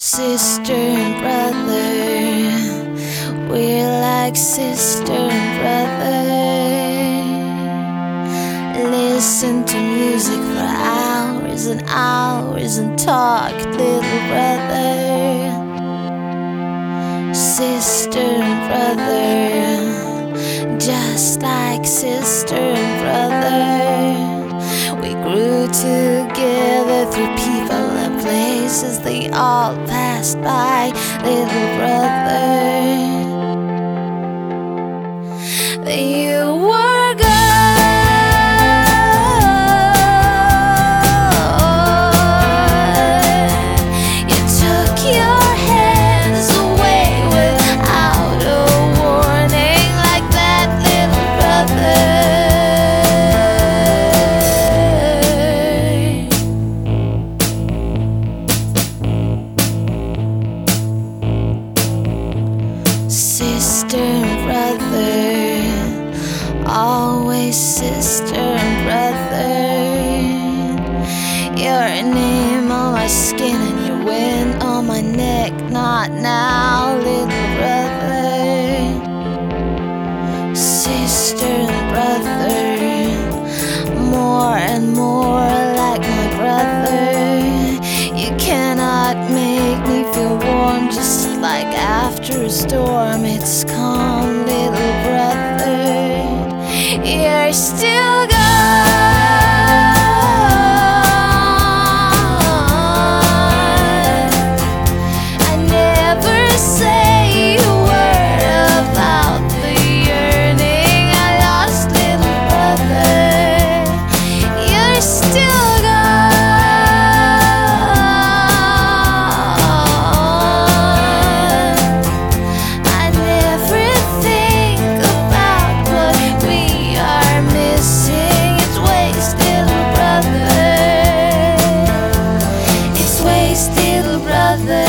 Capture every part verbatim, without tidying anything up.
Sister and brother, we're like sister and brother. Listen to music for hours and hours and talk, little brother. Sister and brother, just like sister and brother. We grew together through people and places, they all passed by, little brother. You were good. You took your hands away without a warning, like that, little brother. Sister and brother, always sister and brother. Your name on my skin and your wind on my neck, not now, little brother. Sister and brother, more and more like my brother. You cannot make me feel warm, just like after a storm. It's calm, little brother. You're still gone. I never say a word about the yearning I lost, little brother. You're still gone. I never think about what we are missing. It's waste, little brother. It's waste, little brother.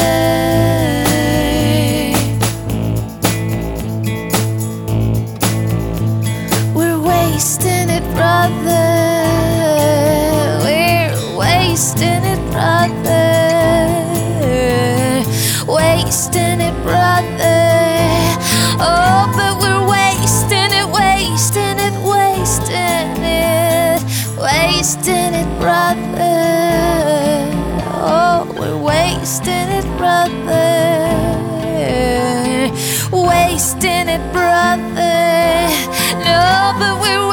We're wasting it, brother. We're wasting it, brother. Wasting it, brother. Oh, but we're wasting it, wasting it, wasting it, wasting it, brother. Oh, we're wasting it, brother. Wasting it, brother. No, but we're